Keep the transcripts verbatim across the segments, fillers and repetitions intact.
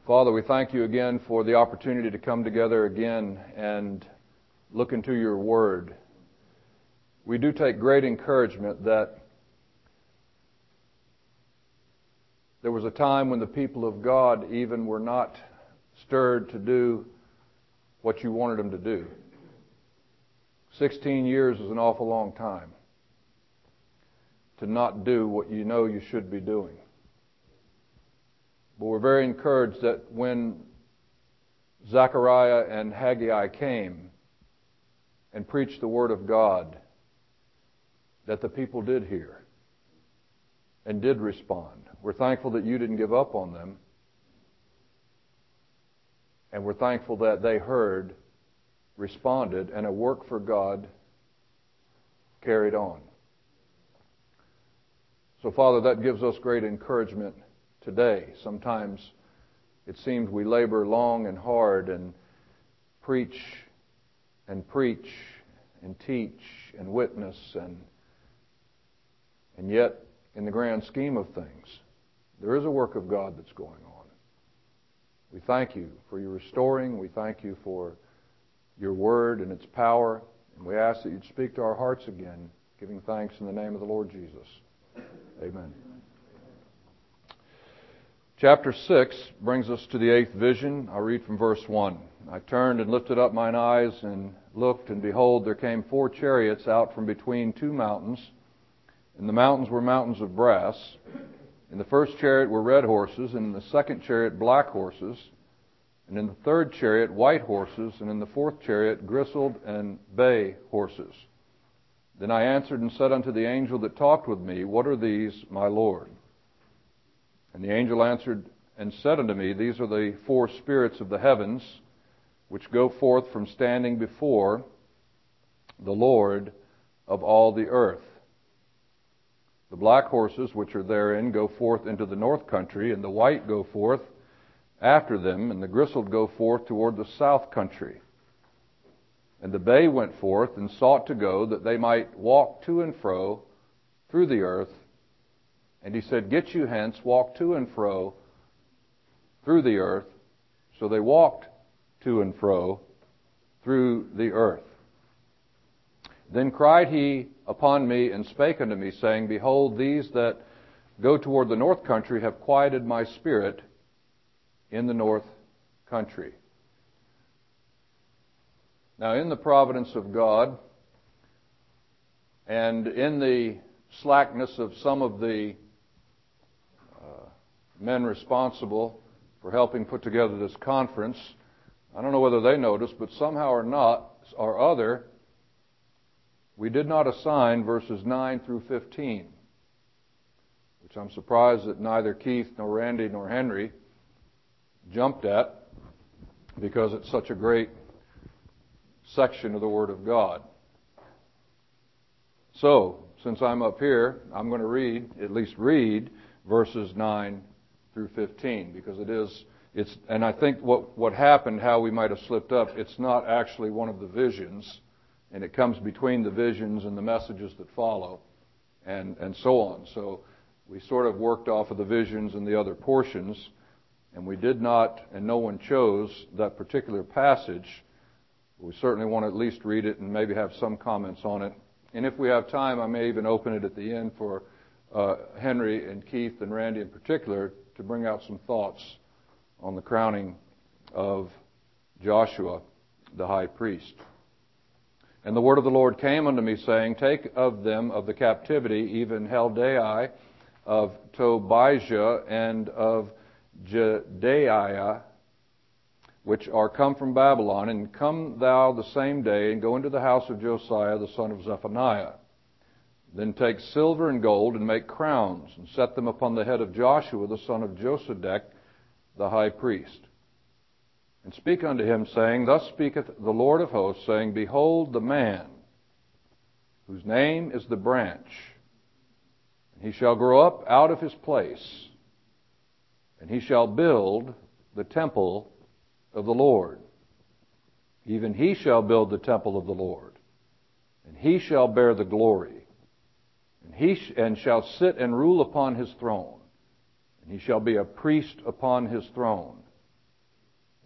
Father, we thank you again for the opportunity to come together again and look into your word. We do take great encouragement that there was a time when the people of God even were not stirred to do what you wanted them to do. Sixteen years is an awful long time to not do what you know you should be doing. But we're very encouraged that when Zechariah and Haggai came and preached the Word of God, that the people did hear and did respond. We're thankful that you didn't give up on them. And we're thankful that they heard, responded, and a work for God carried on. So, Father, that gives us great encouragement today. Sometimes it seems we labor long and hard and preach and preach and teach and witness, and and yet, in the grand scheme of things, there is a work of God that's going on. We thank you for your restoring. We thank you for your word and its power. And we ask that you'd speak to our hearts again, giving thanks in the name of the Lord Jesus. Amen. Chapter six brings us to the eighth vision. I'll read from verse one. I turned and lifted up mine eyes and looked, and behold, there came four chariots out from between two mountains. And the mountains were mountains of brass. In the first chariot were red horses, and in the second chariot black horses, and in the third chariot white horses, and in the fourth chariot grizzled and bay horses. Then I answered and said unto the angel that talked with me, What are these, my Lord? And the angel answered and said unto me, These are the four spirits of the heavens, which go forth from standing before the Lord of all the earth. The black horses which are therein go forth into the north country, and the white go forth after them, and the grizzled go forth toward the south country. And the bay went forth and sought to go, that they might walk to and fro through the earth. And he said, Get you hence, walk to and fro through the earth. So they walked to and fro through the earth. Then cried he upon me and spake unto me, saying, Behold, these that go toward the north country have quieted my spirit in the north country. Now, in the providence of God, and in the slackness of some of the uh, men responsible for helping put together this conference, I don't know whether they noticed, but somehow or not, or other, we did not assign verses nine through fifteen, which I'm surprised that neither Keith nor Randy nor Henry jumped at, because it's such a great section of the Word of God. So, since I'm up here, I'm going to read, at least read, verses nine through fifteen, because it is, it's, and I think what, what happened, how we might have slipped up, it's not actually one of the visions, and it comes between the visions and the messages that follow, and, and so on. So, we sort of worked off of the visions and the other portions, and we did not, and no one chose that particular passage. We certainly want to at least read it and maybe have some comments on it. And if we have time, I may even open it at the end for uh, Henry and Keith and Randy in particular to bring out some thoughts on the crowning of Joshua, the high priest. And the word of the Lord came unto me, saying, Take of them of the captivity, even Heldai, of Tobijah, and of Jedaiah, which are come from Babylon, and come thou the same day, and go into the house of Josiah the son of Zephaniah. Then take silver and gold, and make crowns, and set them upon the head of Joshua the son of Josedech the high priest. And speak unto him, saying, Thus speaketh the Lord of hosts, saying, Behold the man, whose name is the branch, and he shall grow up out of his place, and he shall build the temple of the Lord. Even he shall build the temple of the Lord, and he shall bear the glory, and he sh- and shall sit and rule upon his throne, and he shall be a priest upon his throne.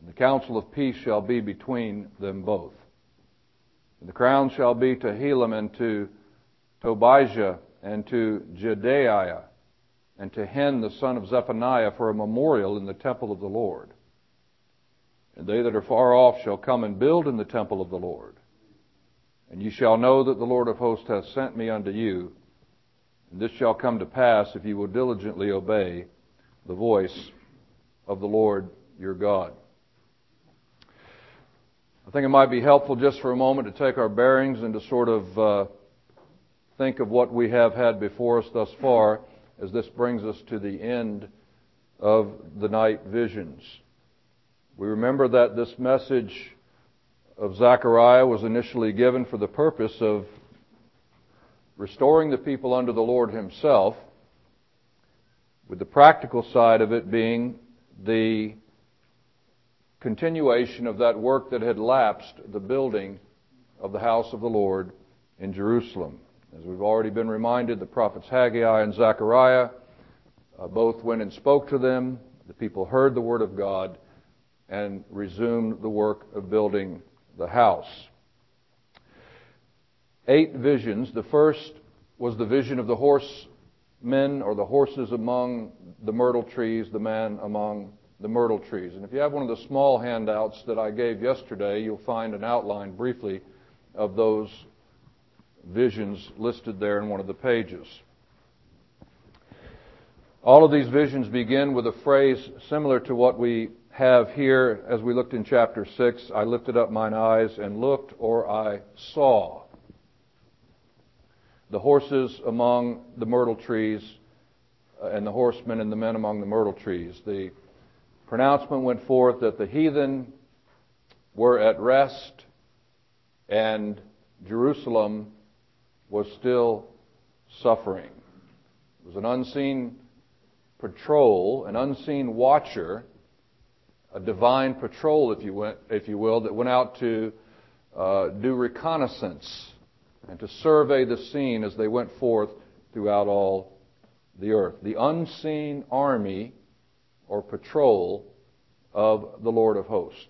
and the counsel of peace shall be between them both. And the crown shall be to Helem and to Tobijah and to Jedaiah and to Hen the son of Zephaniah for a memorial in the temple of the Lord. And they that are far off shall come and build in the temple of the Lord. And ye shall know that the Lord of hosts hath sent me unto you. And this shall come to pass if ye will diligently obey the voice of the Lord your God. I think it might be helpful just for a moment to take our bearings and to sort of uh, think of what we have had before us thus far as this brings us to the end of the night visions. We remember that this message of Zechariah was initially given for the purpose of restoring the people unto the Lord Himself, with the practical side of it being the continuation of that work that had lapsed, the building of the house of the Lord in Jerusalem. As we've already been reminded, the prophets Haggai and Zechariah uh, both went and spoke to them. The people heard the word of God and resumed the work of building the house. Eight visions. The first was the vision of the horsemen or the horses among the myrtle trees, the man among the myrtle trees. And if you have one of the small handouts that I gave yesterday, you'll find an outline briefly of those visions listed there in one of the pages. All of these visions begin with a phrase similar to what we have here as we looked in chapter six. I lifted up mine eyes and looked, or I saw the horses among the myrtle trees and the horsemen and the men among the myrtle trees. The pronouncement went forth that the heathen were at rest and Jerusalem was still suffering. It was an unseen patrol, an unseen watcher, a divine patrol, if you went, if you will, that went out to uh, do reconnaissance and to survey the scene as they went forth throughout all the earth. The unseen army or patrol of the Lord of hosts.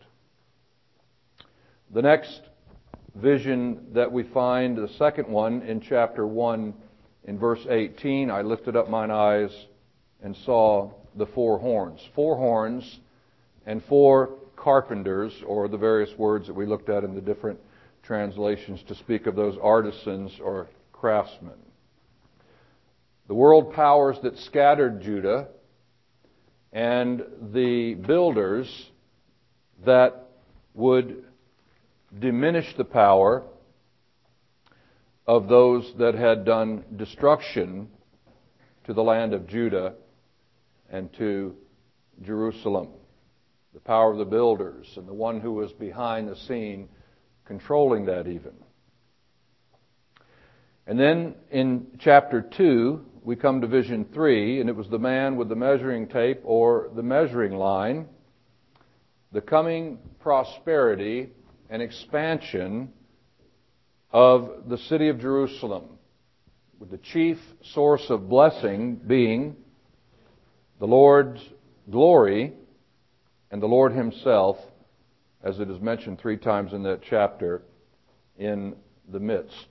The next vision that we find, the second one in chapter one, in verse eighteen, I lifted up mine eyes and saw the four horns. Four horns and four carpenters, or the various words that we looked at in the different translations to speak of those artisans or craftsmen. The world powers that scattered Judah and the builders that would diminish the power of those that had done destruction to the land of Judah and to Jerusalem. The power of the builders and the one who was behind the scene controlling that even. And then in chapter two, we come to vision three, and it was the man with the measuring tape or the measuring line, the coming prosperity and expansion of the city of Jerusalem, with the chief source of blessing being the Lord's glory and the Lord Himself, as it is mentioned three times in that chapter, in the midst.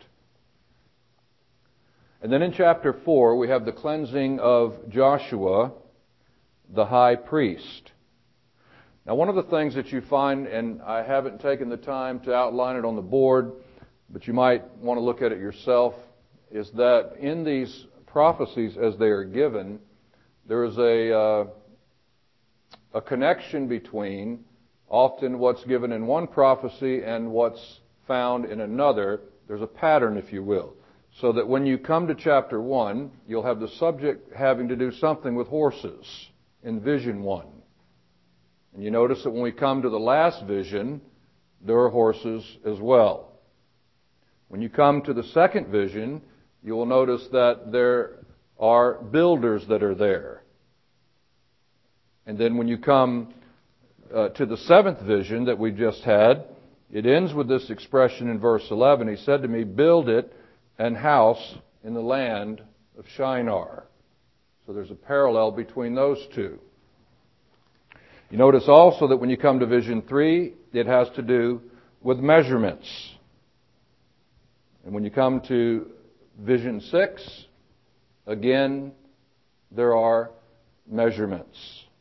And then in chapter four, we have the cleansing of Joshua, the high priest. Now, one of the things that you find, and I haven't taken the time to outline it on the board, but you might want to look at it yourself, is that in these prophecies as they are given, there is a, uh, a connection between often what's given in one prophecy and what's found in another. There's a pattern, if you will. So that when you come to chapter one, you'll have the subject having to do something with horses in vision one. And you notice that when we come to the last vision, there are horses as well. When you come to the second vision, you will notice that there are builders that are there. And then when you come uh, to the seventh vision that we just had, it ends with this expression in verse eleven. He said to me, "Build it an house in the land of Shinar." So there's a parallel between those two. You notice also that when you come to vision three, it has to do with measurements. And when you come to vision six, again, there are measurements.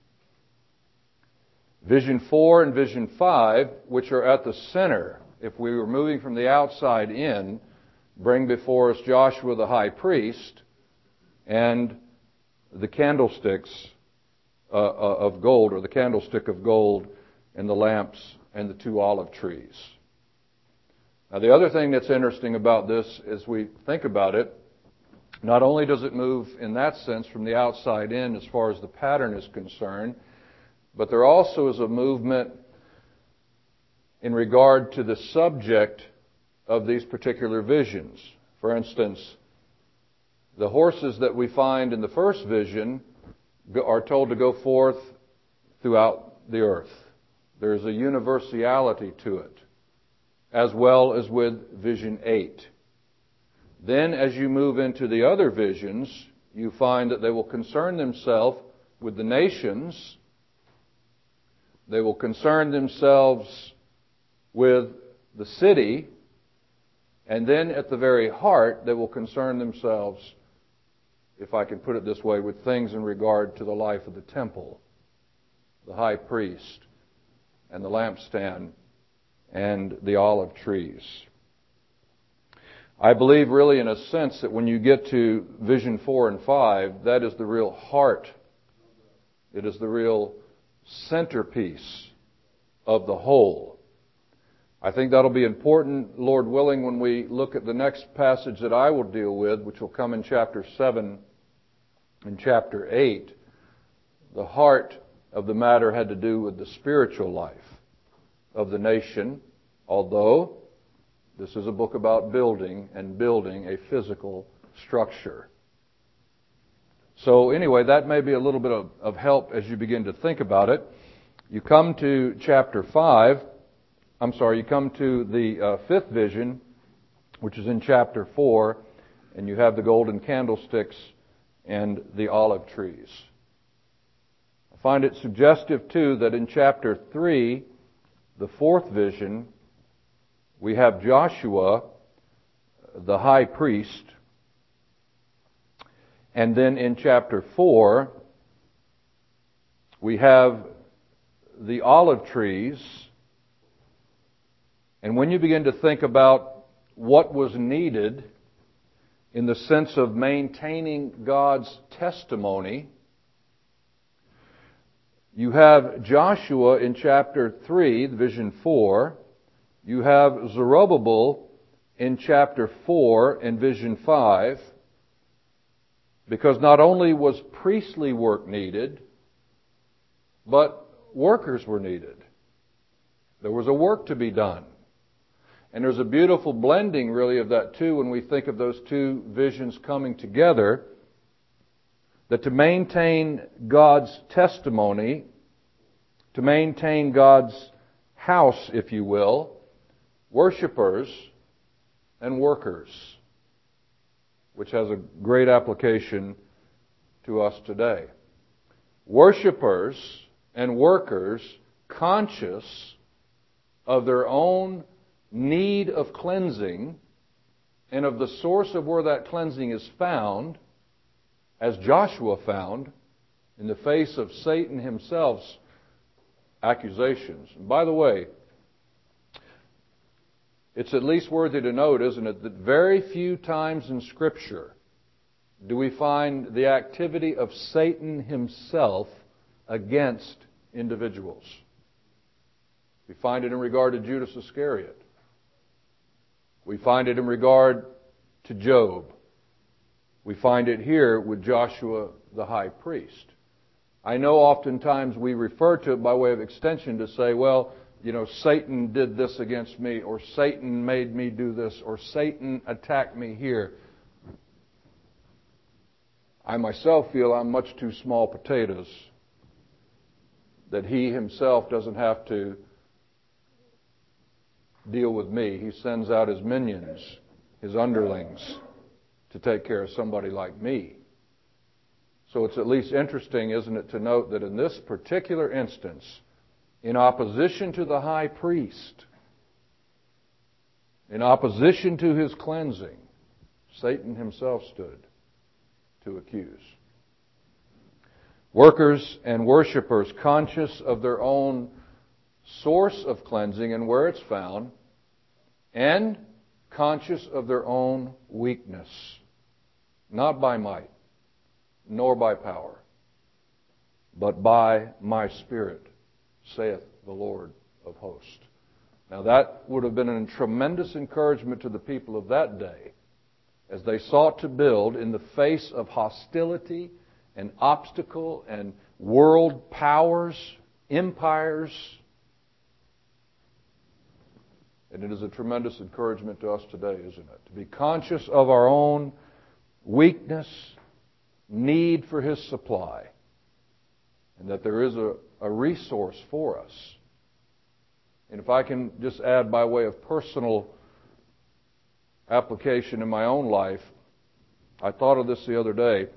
Vision four and vision five, which are at the center, if we were moving from the outside in, bring before us Joshua the high priest and the candlesticks uh, of gold, or the candlestick of gold and the lamps and the two olive trees. Now, the other thing that's interesting about this, as we think about it, not only does it move in that sense from the outside in as far as the pattern is concerned, but there also is a movement in regard to the subject of these particular visions. For instance, the horses that we find in the first vision are told to go forth throughout the earth. There's a universality to it, as well as with vision eight. Then, as you move into the other visions, you find that they will concern themselves with the nations. They will concern themselves with the city. And then at the very heart, they will concern themselves, if I can put it this way, with things in regard to the life of the temple, the high priest, and the lampstand, and the olive trees. I believe really in a sense that when you get to vision four and five, that is the real heart. It is the real centerpiece of the whole. I think that'll be important, Lord willing, when we look at the next passage that I will deal with, which will come in chapter seven and chapter eight. The heart of the matter had to do with the spiritual life of the nation, although this is a book about building and building a physical structure. So anyway, that may be a little bit of, of help as you begin to think about it. You come to chapter five, I'm sorry, you come to the uh, fifth vision, which is in chapter four, and you have the golden candlesticks and the olive trees. I find it suggestive, too, that in chapter three, the fourth vision, we have Joshua, the high priest, and then in chapter four, we have the olive trees. And when you begin to think about what was needed in the sense of maintaining God's testimony, you have Joshua in chapter three, vision four. You have Zerubbabel in chapter four and vision five, because not only was priestly work needed, but workers were needed. There was a work to be done. And there's a beautiful blending, really, of that, too, when we think of those two visions coming together, that to maintain God's testimony, to maintain God's house, if you will, worshipers and workers, which has a great application to us today. Worshipers and workers conscious of their own need of cleansing and of the source of where that cleansing is found, as Joshua found in the face of Satan himself's accusations. And by the way, it's at least worthy to note, isn't it, that very few times in Scripture do we find the activity of Satan himself against individuals. We find it in regard to Judas Iscariot. We find it in regard to Job. We find it here with Joshua the high priest. I know oftentimes we refer to it by way of extension to say, well, you know, Satan did this against me, or Satan made me do this, or Satan attacked me here. I myself feel I'm much too small potatoes, that he himself doesn't have to deal with me. He sends out his minions, his underlings, to take care of somebody like me. So it's at least interesting, isn't it, to note that in this particular instance, in opposition to the high priest, in opposition to his cleansing, Satan himself stood to accuse. Workers and worshipers, conscious of their own source of cleansing and where it's found, and conscious of their own weakness, not by might, nor by power, but by my Spirit, saith the Lord of hosts. Now that would have been a tremendous encouragement to the people of that day as they sought to build in the face of hostility and obstacle and world powers, empires. And it is a tremendous encouragement to us today, isn't it? To be conscious of our own weakness, need for His supply, and that there is a, a resource for us. And if I can just add by way of personal application in my own life, I thought of this the other day.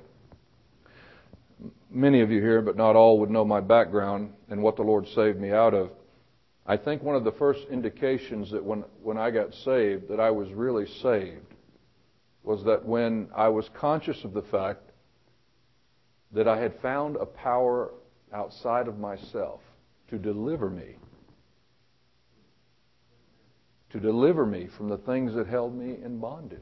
Many of you here, but not all, would know my background and what the Lord saved me out of. I think one of the first indications that when, when I got saved, that I was really saved, was that when I was conscious of the fact that I had found a power outside of myself to deliver me, to deliver me from the things that held me in bondage.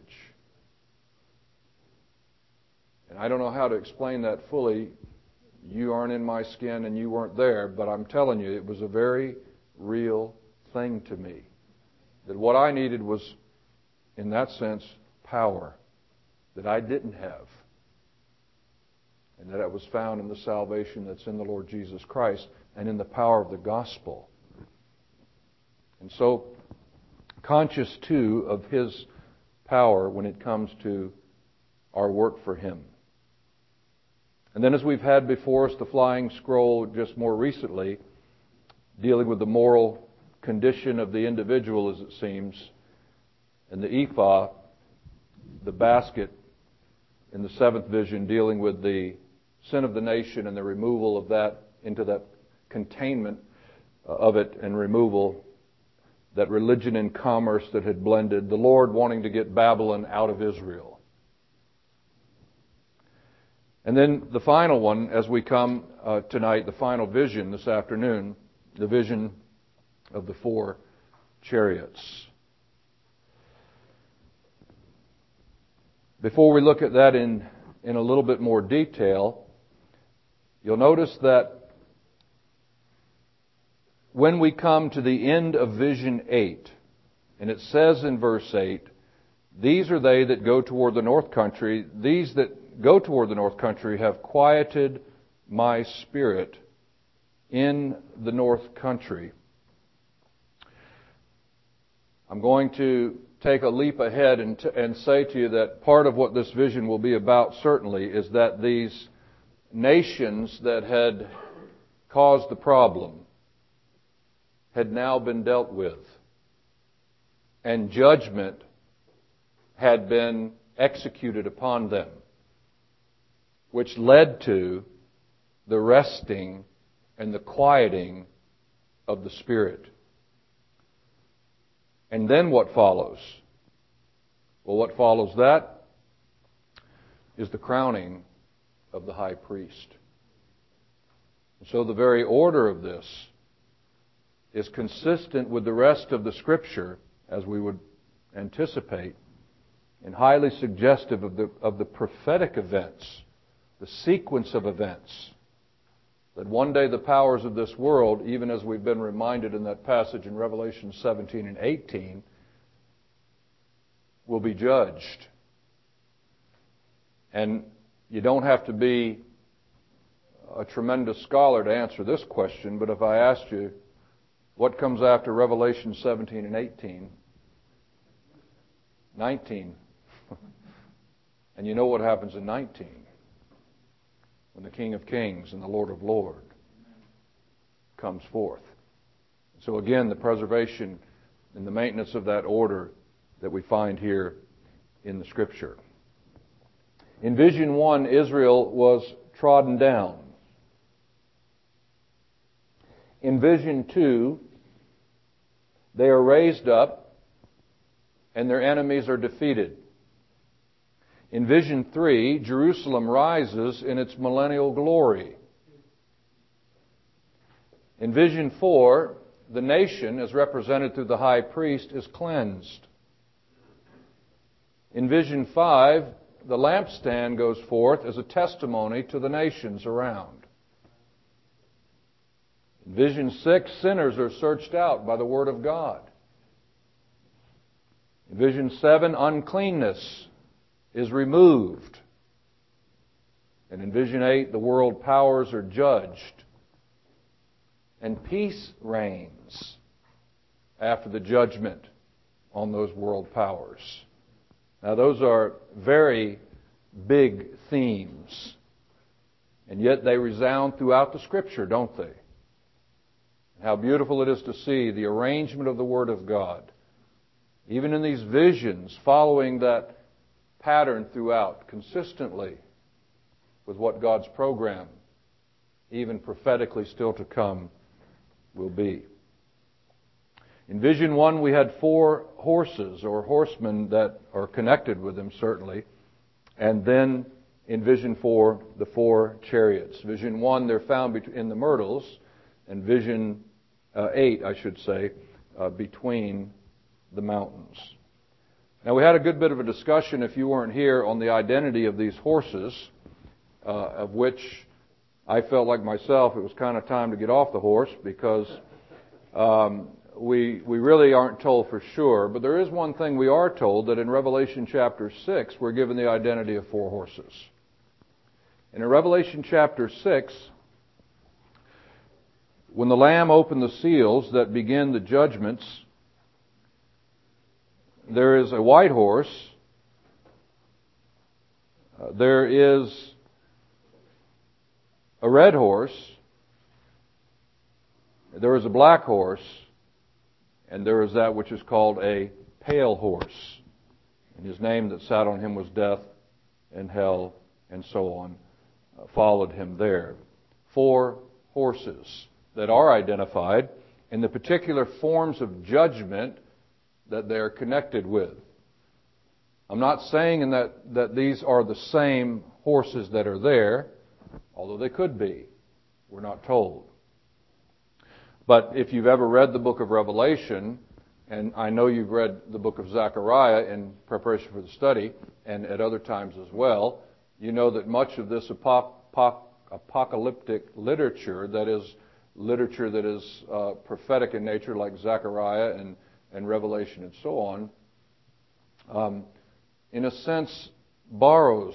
And I don't know how to explain that fully. You aren't in my skin and you weren't there, but I'm telling you, it was a very real thing to me. That what I needed was, in that sense, power that I didn't have. And that it was found in the salvation that's in the Lord Jesus Christ and in the power of the gospel. And so, conscious too of His power when it comes to our work for Him. And then as we've had before us the flying scroll just more recently, dealing with the moral condition of the individual, as it seems, and the ephah, the basket in the seventh vision, dealing with the sin of the nation and the removal of that into that containment of it and removal, that religion and commerce that had blended, the Lord wanting to get Babylon out of Israel. And then the final one, as we come uh, tonight, the final vision this afternoon, the vision of the four chariots. Before we look at that in, in a little bit more detail, you'll notice that when we come to the end of vision eight, and it says in verse eight, these are they that go toward the north country, these that go toward the north country have quieted my spirit in the north country. I'm going to take a leap ahead and, t- and say to you that part of what this vision will be about certainly is that these nations that had caused the problem had now been dealt with, and judgment had been executed upon them, which led to the resting and the quieting of the Spirit. And then what follows? Well, what follows that is the crowning of the high priest. And so the very order of this is consistent with the rest of the Scripture, as we would anticipate, and highly suggestive of the, of the prophetic events, the sequence of events, that one day the powers of this world, even as we've been reminded in that passage in Revelation seventeen and eighteen, will be judged. And you don't have to be a tremendous scholar to answer this question, but if I asked you, what comes after Revelation seventeen and eighteen? nineteen. And you know what happens in nineteen? When the King of Kings and the Lord of Lords comes forth. So again, the preservation and the maintenance of that order that we find here in the Scripture. In vision one, Israel was trodden down. In vision two, they are raised up and their enemies are defeated. In vision three, Jerusalem rises in its millennial glory. In vision four, the nation, as represented through the high priest, is cleansed. In vision five, the lampstand goes forth as a testimony to the nations around. In vision six, sinners are searched out by the Word of God. In vision seven, uncleanness is removed. And in vision eight, the world powers are judged. And peace reigns after the judgment on those world powers. Now, those are very big themes. And yet they resound throughout the Scripture, don't they? How beautiful it is to see the arrangement of the Word of God, even in these visions, following that pattern throughout, consistently with what God's program, even prophetically still to come, will be. In vision one, we had four horses or horsemen that are connected with them, certainly. And then in vision four, the four chariots. Vision one, they're found in the myrtles, and vision uh, eight, I should say, uh, between the mountains. Now, we had a good bit of a discussion, if you weren't here, on the identity of these horses, uh, of which I felt like myself it was kind of time to get off the horse because um, we we really aren't told for sure. But there is one thing we are told, that in Revelation chapter six, we're given the identity of four horses. And in Revelation chapter six, when the Lamb opened the seals that begin the judgments, there is a white horse, uh, there is a red horse, there is a black horse, and there is that which is called a pale horse. And his name that sat on him was Death, and hell, and so on, uh, followed him there. Four horses that are identified in the particular forms of judgment that they are connected with. I'm not saying in that, that these are the same horses that are there, although they could be. We're not told. But if you've ever read the book of Revelation, and I know you've read the book of Zechariah in preparation for the study, and at other times as well, you know that much of this apo- apo- apocalyptic literature, that is, literature that is uh, prophetic in nature, like Zechariah and and Revelation and so on, um, in a sense borrows,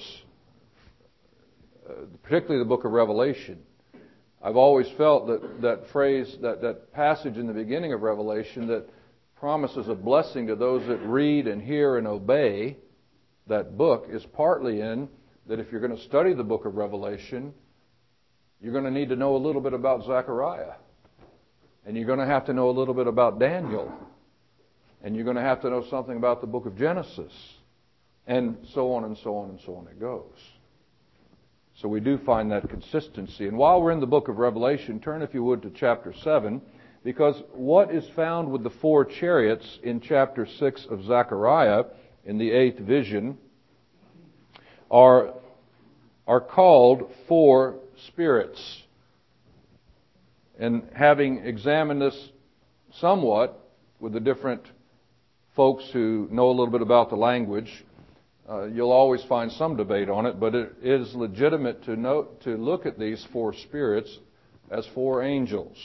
uh, particularly the book of Revelation. I've always felt that that phrase, that, that passage in the beginning of Revelation that promises a blessing to those that read and hear and obey that book is partly in that if you're going to study the book of Revelation, you're going to need to know a little bit about Zechariah. And you're going to have to know a little bit about Daniel. And you're going to have to know something about the book of Genesis. And so on and so on and so on it goes. So we do find that consistency. And while we're in the book of Revelation, turn, if you would, to chapter seven, because what is found with the four chariots in chapter six of Zechariah, in the eighth vision, are, are called four spirits. And having examined this somewhat with the different folks who know a little bit about the language, uh, you'll always find some debate on it, but it is legitimate to note, to look at these four spirits as four angels.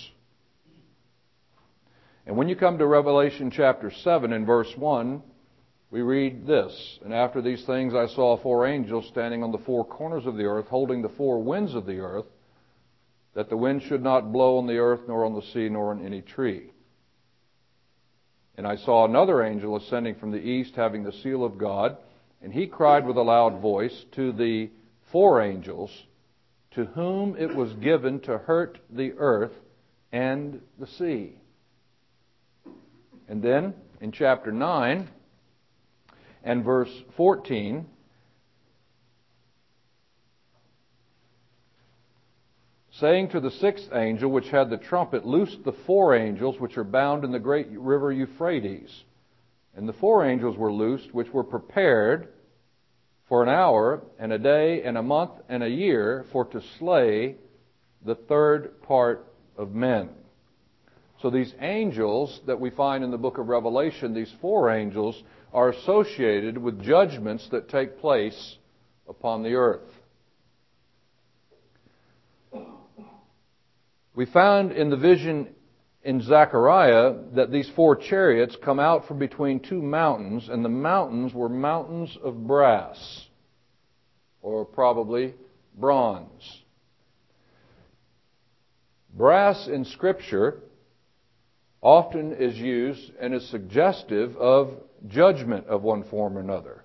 And when you come to Revelation chapter seven in verse one, we read this: "And after these things I saw four angels standing on the four corners of the earth, holding the four winds of the earth, that the wind should not blow on the earth, nor on the sea, nor on any tree. And I saw another angel ascending from the east, having the seal of God, and he cried with a loud voice to the four angels, to whom it was given to hurt the earth and the sea." And then, in chapter nine and verse fourteen, saying to the sixth angel, which had the trumpet, loose the four angels which are bound in the great river Euphrates. And the four angels were loosed, which were prepared for an hour, and a day, and a month, and a year, for to slay the third part of men. So these angels that we find in the book of Revelation, these four angels, are associated with judgments that take place upon the earth. We found in the vision in Zechariah that these four chariots come out from between two mountains, and the mountains were mountains of brass, or probably bronze. Brass in Scripture often is used and is suggestive of judgment of one form or another.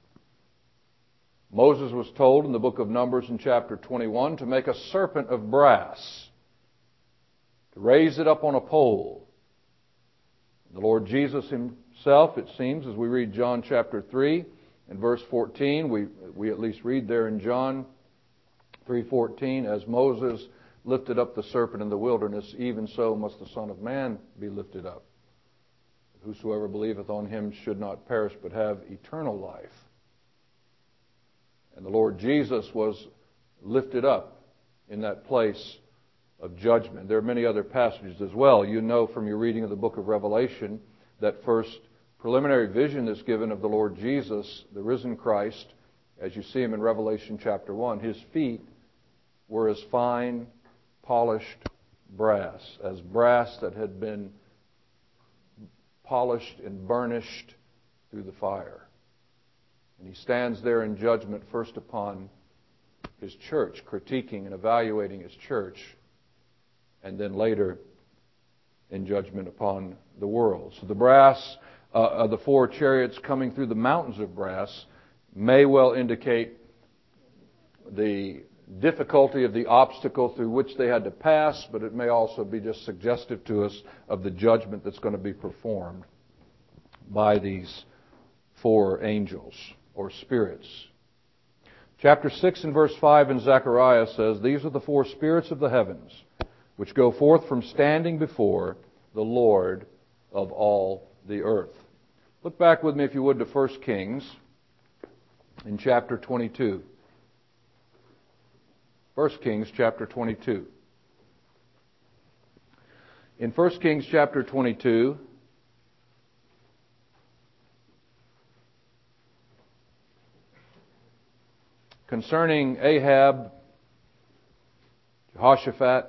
Moses was told in the book of Numbers in chapter twenty-one to make a serpent of brass, to raise it up on a pole. The Lord Jesus himself, it seems, as we read John chapter three and verse fourteen, we, we at least read there in John three fourteen, as Moses lifted up the serpent in the wilderness, even so must the Son of Man be lifted up. Whosoever believeth on him should not perish, but have eternal life. And the Lord Jesus was lifted up in that place of judgment. There are many other passages as well. You know from your reading of the book of Revelation that first preliminary vision that's given of the Lord Jesus, the risen Christ, as you see him in Revelation chapter one, his feet were as fine, polished brass, as brass that had been polished and burnished through the fire. And he stands there in judgment first upon his church, critiquing and evaluating his church, and then later in judgment upon the world. So the brass uh, of the four chariots coming through the mountains of brass may well indicate the difficulty of the obstacle through which they had to pass, but it may also be just suggestive to us of the judgment that's going to be performed by these four angels or spirits. Chapter six and verse five in Zechariah says, "These are the four spirits of the heavens, which go forth from standing before the Lord of all the earth." Look back with me, if you would, to First Kings in chapter twenty-two. First Kings chapter twenty-two. In First Kings chapter twenty-two, concerning Ahab, Jehoshaphat,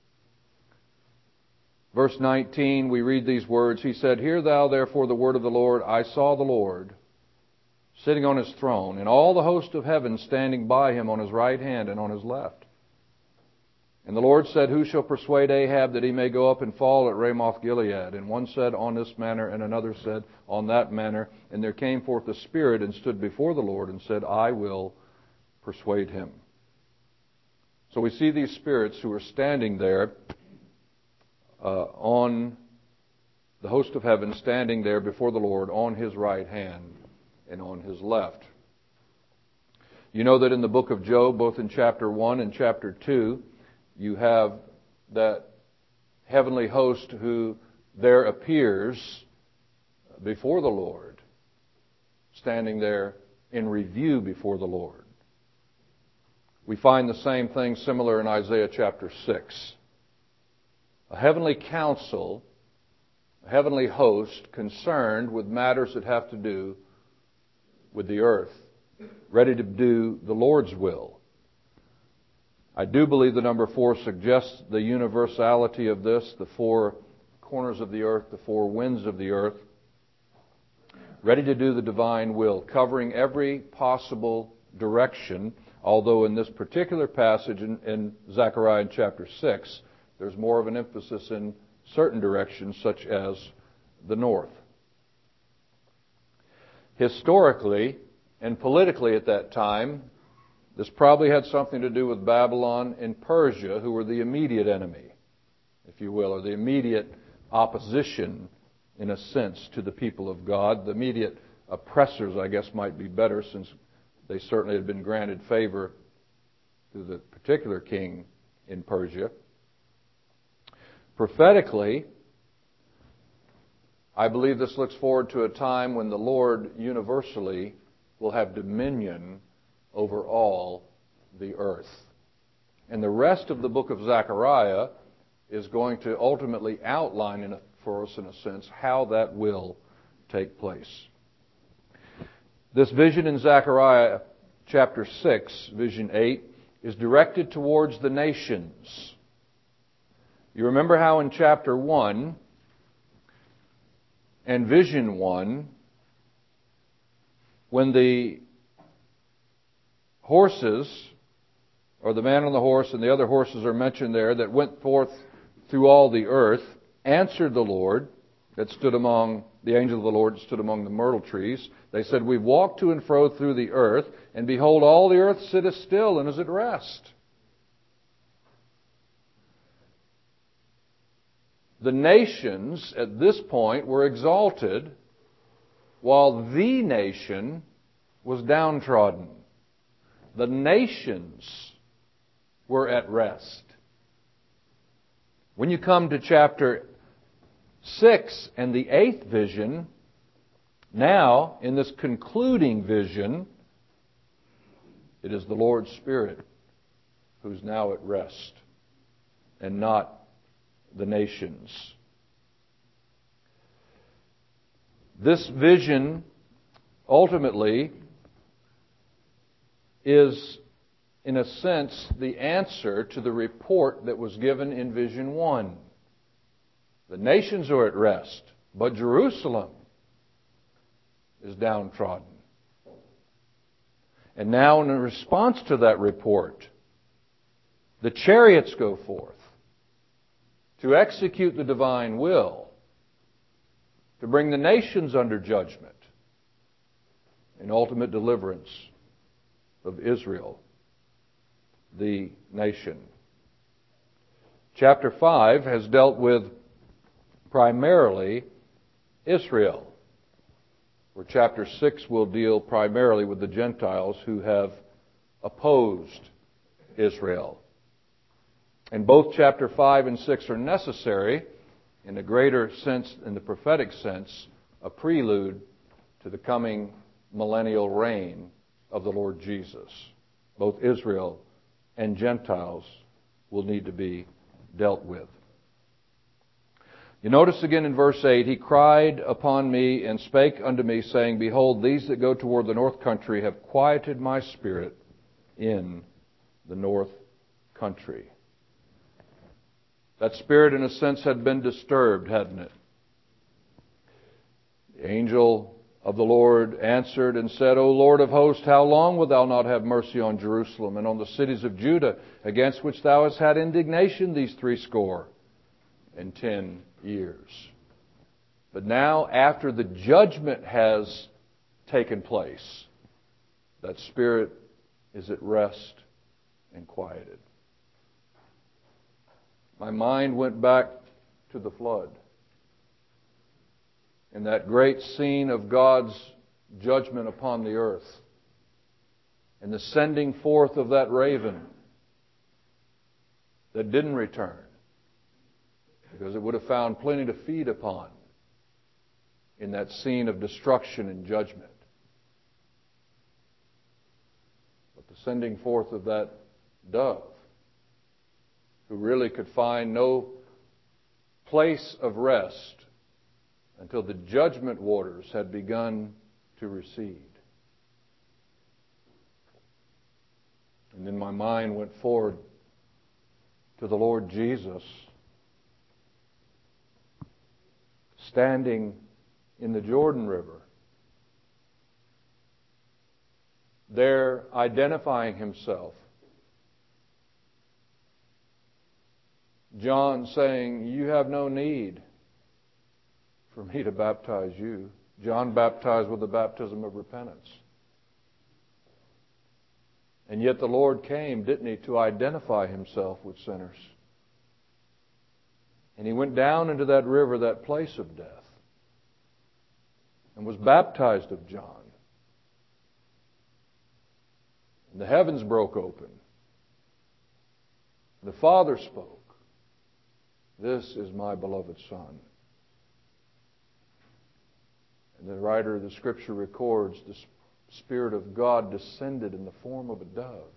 verse nineteen, we read these words. He said, "Hear thou therefore the word of the Lord. I saw the Lord sitting on his throne, and all the host of heaven standing by him on his right hand and on his left. And the Lord said, Who shall persuade Ahab that he may go up and fall at Ramoth Gilead? And one said, On this manner, and another said, On that manner. And there came forth a spirit and stood before the Lord and said, I will persuade him." So we see these spirits who are standing there uh, on the host of heaven, standing there before the Lord on his right hand and on his left. You know that in the book of Job, both in chapter one and chapter two, you have that heavenly host who there appears before the Lord, standing there in review before the Lord. We find the same thing similar in Isaiah chapter six. A heavenly council, a heavenly host concerned with matters that have to do with the earth, ready to do the Lord's will. I do believe the number four suggests the universality of this, the four corners of the earth, the four winds of the earth, ready to do the divine will, covering every possible direction, although in this particular passage in, in Zechariah in chapter six, there's more of an emphasis in certain directions, such as the north. Historically and politically at that time, this probably had something to do with Babylon and Persia, who were the immediate enemy, if you will, or the immediate opposition, in a sense, to the people of God. The immediate oppressors, I guess, might be better, since they certainly had been granted favor through the particular king in Persia. Prophetically, I believe this looks forward to a time when the Lord universally will have dominion over all the earth. And the rest of the book of Zechariah is going to ultimately outline in a, for us, in a sense, how that will take place. This vision in Zechariah chapter six, vision eight, is directed towards the nations. You remember how in chapter one and vision one, when the horses, or the man on the horse and the other horses are mentioned there, that went forth through all the earth, answered the Lord that stood among, the angel of the Lord that stood among the myrtle trees. They said, "We've walked to and fro through the earth, and behold, all the earth sitteth still and is at rest." The nations at this point were exalted, while the nation was downtrodden. The nations were at rest. When you come to chapter six and the eighth vision, now, in this concluding vision, it is the Lord's Spirit who's now at rest, and not the nations. This vision ultimately is, in a sense, the answer to the report that was given in vision one. The nations are at rest, but Jerusalem is downtrodden. And now, in response to that report, the chariots go forth to execute the divine will, to bring the nations under judgment in ultimate deliverance of Israel, the nation. Chapter five has dealt with primarily Israel, where chapter six will deal primarily with the Gentiles who have opposed Israel. And both chapter five and six are necessary, in a greater sense, in the prophetic sense, a prelude to the coming millennial reign of the Lord Jesus. Both Israel and Gentiles will need to be dealt with. You notice again in verse eight, "He cried upon me and spake unto me, saying, Behold, these that go toward the north country have quieted my spirit in the north country." That spirit, in a sense, had been disturbed, hadn't it? The angel of the Lord answered and said, O Lord of hosts, how long wilt thou not have mercy on Jerusalem and on the cities of Judah, against which thou hast had indignation these threescore and ten years? But now, after the judgment has taken place, that spirit is at rest and quieted. My mind went back to the flood, in that great scene of God's judgment upon the earth, and the sending forth of that raven that didn't return, because it would have found plenty to feed upon in that scene of destruction and judgment. But the sending forth of that dove, who really could find no place of rest until the judgment waters had begun to recede. And then my mind went forward to the Lord Jesus standing in the Jordan River, there identifying himself. John saying, you have no need for me to baptize you. John baptized with the baptism of repentance. And yet the Lord came, didn't he, to identify himself with sinners. And he went down into that river, that place of death, and was baptized of John. And the heavens broke open. The Father spoke, "This is my beloved Son." And the writer of the Scripture records the Spirit of God descended in the form of a dove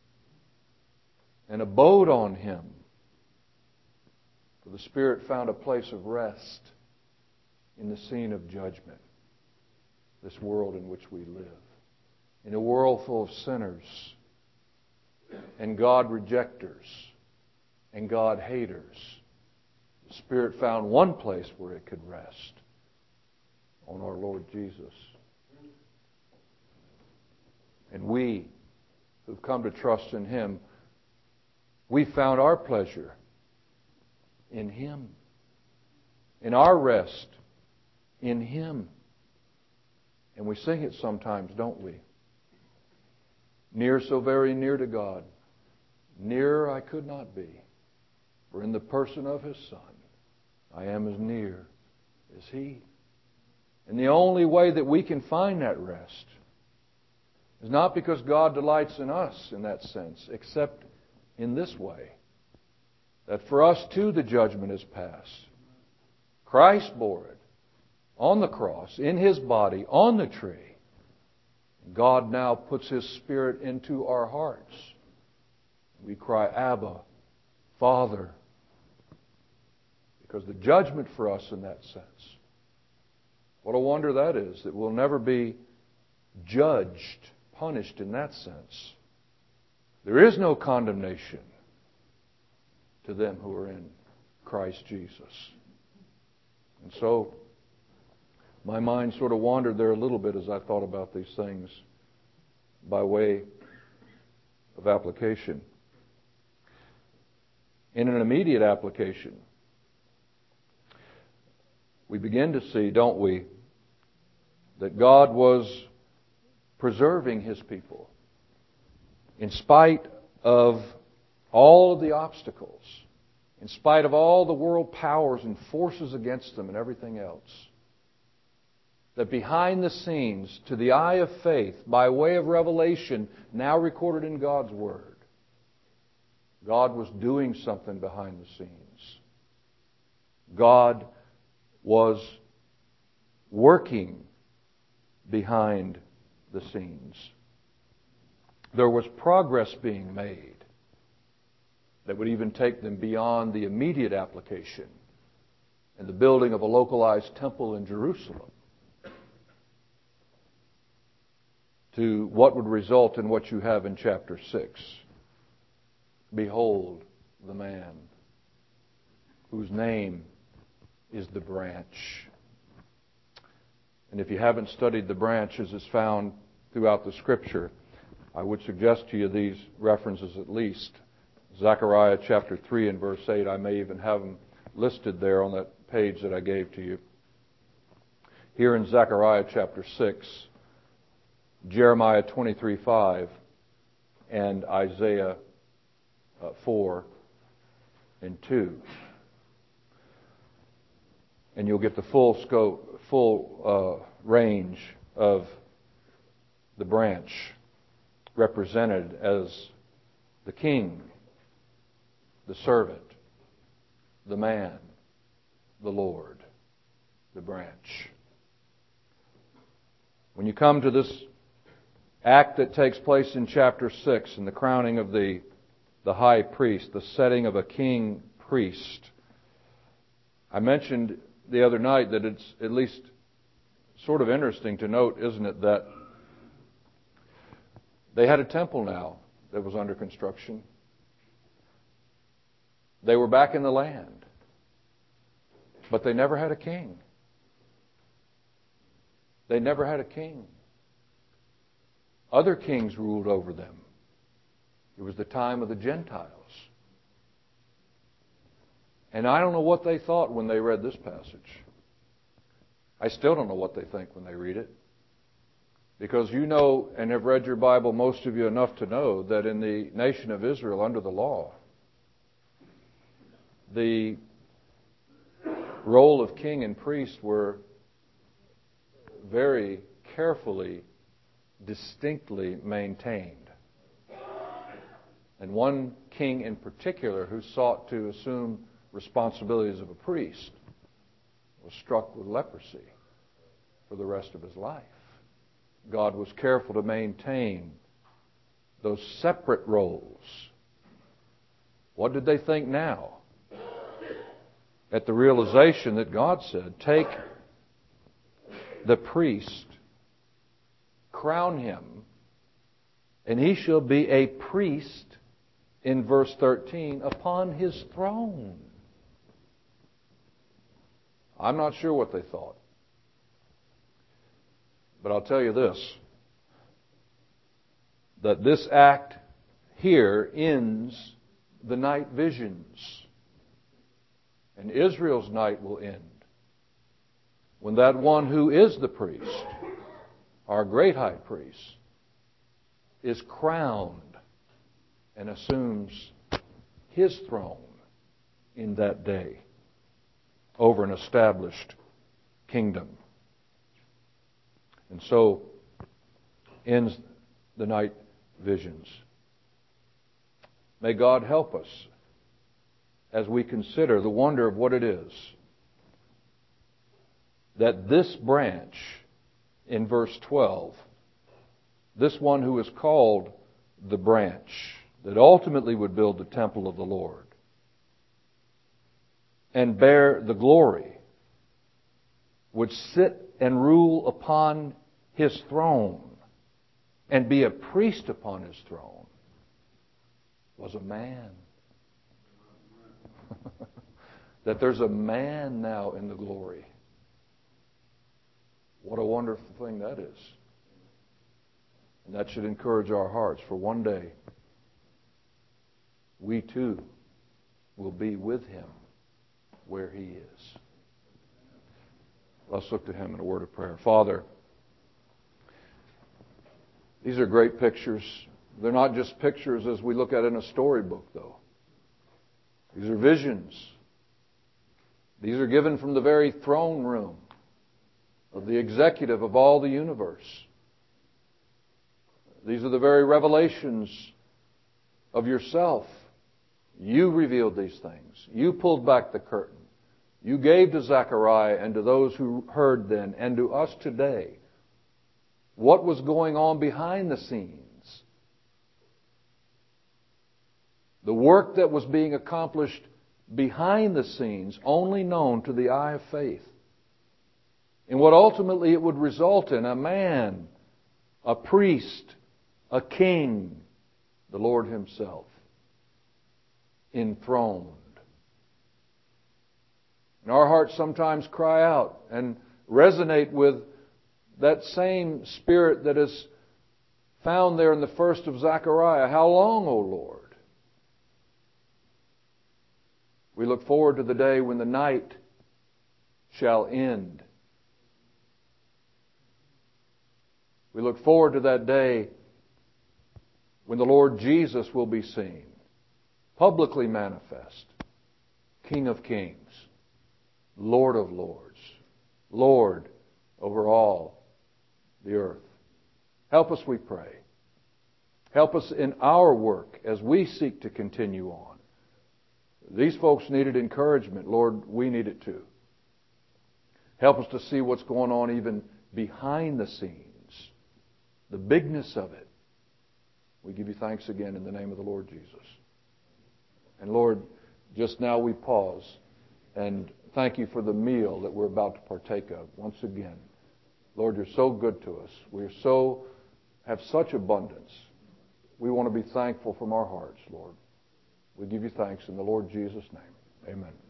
and abode on Him. For the Spirit found a place of rest in the scene of judgment, this world in which we live. In a world full of sinners and God rejectors and God haters, the Spirit found one place where it could rest, on our Lord Jesus. And we who've come to trust in Him, we found our pleasure in Him, in our rest in Him. And we sing it sometimes, don't we? Near, so very near to God, nearer I could not be, for in the person of His Son I am as near as He. And the only way that we can find that rest is not because God delights in us in that sense, except in this way, that for us too the judgment is passed. Christ bore it on the cross, in His body, on the tree. God now puts His Spirit into our hearts. We cry, "Abba, Father," because the judgment for us in that sense, what a wonder that is, that we'll never be judged, punished in that sense. There is no condemnation to them who are in Christ Jesus. And so, my mind sort of wandered there a little bit as I thought about these things by way of application. In an immediate application, we begin to see, don't we, that God was preserving His people in spite of all of the obstacles, in spite of all the world powers and forces against them and everything else. That behind the scenes, to the eye of faith, by way of revelation, now recorded in God's Word, God was doing something behind the scenes. God was working behind the scenes. There was progress being made that would even take them beyond the immediate application and the building of a localized temple in Jerusalem to what would result in what you have in chapter six. Behold the man whose name is the branch. And if you haven't studied the branch as is found throughout the Scripture, I would suggest to you these references at least. Zechariah chapter three and verse eight, I may even have them listed there on that page that I gave to you. Here in Zechariah chapter six, Jeremiah twenty-three five, and Isaiah uh, four and two. And you'll get the full scope, full uh, range of the branch represented as the king, the servant, the man, the Lord, the branch. When you come to this act that takes place in chapter six, in the crowning of the, the high priest, the setting of a king priest, I mentioned the other night that it's at least sort of interesting to note, isn't it, that they had a temple now that was under construction. They were back in the land, but they never had a king. They never had a king. Other kings ruled over them. It was the time of the Gentiles. And I don't know what they thought when they read this passage. I still don't know what they think when they read it. Because you know and have read your Bible, most of you, enough to know that in the nation of Israel under the law, the role of king and priest were very carefully, distinctly maintained. And one king in particular who sought to assume responsibilities of a priest was struck with leprosy for the rest of his life. God was careful to maintain those separate roles. What did they think now? At the realization that God said, take the priest, crown him, and he shall be a priest, in verse thirteen, upon his throne. I'm not sure what they thought. But I'll tell you this, that this act here ends the night visions. And Israel's night will end when that one who is the priest, our great high priest, is crowned and assumes his throne in that day over an established kingdom. And so ends the night visions. May God help us as we consider the wonder of what it is that this branch in verse twelve, this one who is called the branch that ultimately would build the temple of the Lord and bear the glory, would sit and rule upon his throne and be a priest upon his throne, was a man. That there's a man now in the glory. What a wonderful thing that is. And that should encourage our hearts, for one day we too will be with him where he is. Let's look to him in a word of prayer. Father, these are great pictures. They're not just pictures as we look at in a storybook, though. These are visions. These are given from the very throne room of the executive of all the universe. These are the very revelations of yourself. You revealed these things. You pulled back the curtain. You gave to Zechariah and to those who heard then and to us today what was going on behind the scenes. The work that was being accomplished behind the scenes, only known to the eye of faith. And what ultimately it would result in, a man, a priest, a king, the Lord himself, enthroned. And our hearts sometimes cry out and resonate with that same spirit that is found there in the first of Zechariah. How long, O Lord? We look forward to the day when the night shall end. We look forward to that day when the Lord Jesus will be seen, publicly manifest, King of kings, Lord of lords, Lord over all the earth. Help us, we pray. Help us in our work as we seek to continue on. These folks needed encouragement. Lord, we need it too. Help us to see what's going on even behind the scenes, the bigness of it. We give you thanks again in the name of the Lord Jesus. And Lord, just now we pause and thank you for the meal that we're about to partake of once again. Lord, you're so good to us. We're so, have such abundance. We want to be thankful from our hearts, Lord. We give you thanks in the Lord Jesus' name. Amen.